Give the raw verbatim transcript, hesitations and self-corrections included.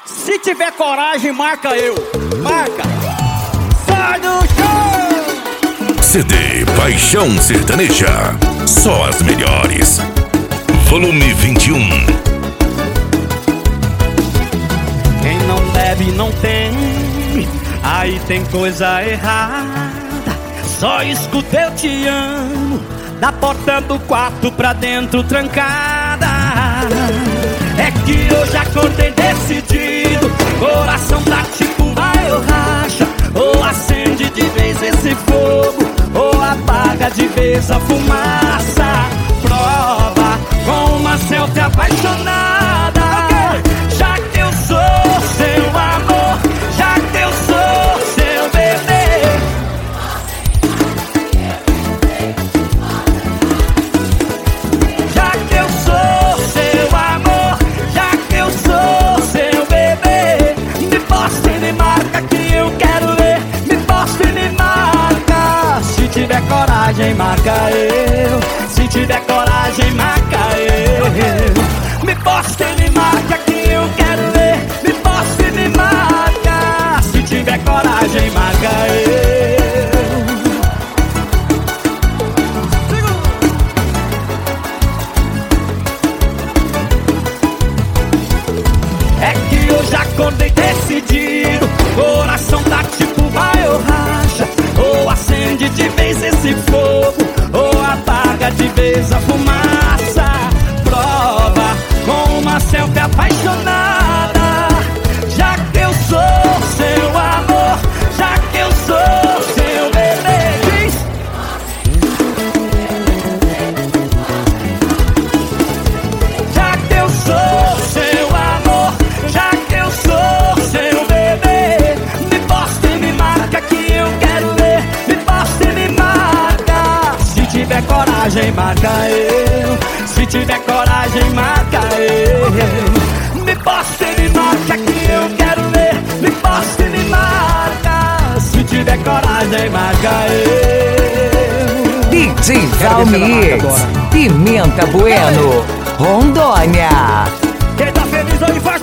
Se tiver coragem, marca eu. Marca. Sai do chão. C D Paixão Sertaneja. Só as melhores. Volume vinte e um. Quem não deve não tem, aí tem coisa errada. Só escuta eu te amo, da porta do quarto pra dentro trancada. É que eu já acordei decidido, coração tá tipo vai ou racha, ou acende de vez esse fogo, ou apaga de vez a fumaça. Prova com uma selfie apaixonada, já que eu sou seu amor, já que eu sou seu bebê. Já que eu sou seu amor, já que eu sou seu bebê. Me posta e me marca que eu quero ver. Me posta e me marca. Se tiver coragem, marca eu. Se tiver coragem, marca eu. Me posta e me marca que eu quero ver. Me posta e me marca. Se tiver coragem, marca eu. É que eu já acordei decidido, coração tá tipo vai ou racha, ou acende de vez esse fogo, ou apaga de vez a fumaça. Prova com uma selfie apaixonada, já que eu sou seu amor, já que eu sou seu bebê. Diz. Já que eu sou seu amor, já que eu sou seu bebê. Me posta e me marca que eu quero ver. Me posta e me marca. Se tiver coragem, marca eu. Se tiver coragem, marca eu. Me posta e me marca que eu quero ver. Me posta e me marca. Se tiver coragem, marca eu. D J Valmir, Pimenta Bueno, Rondônia. Quem tá feliz aí vai.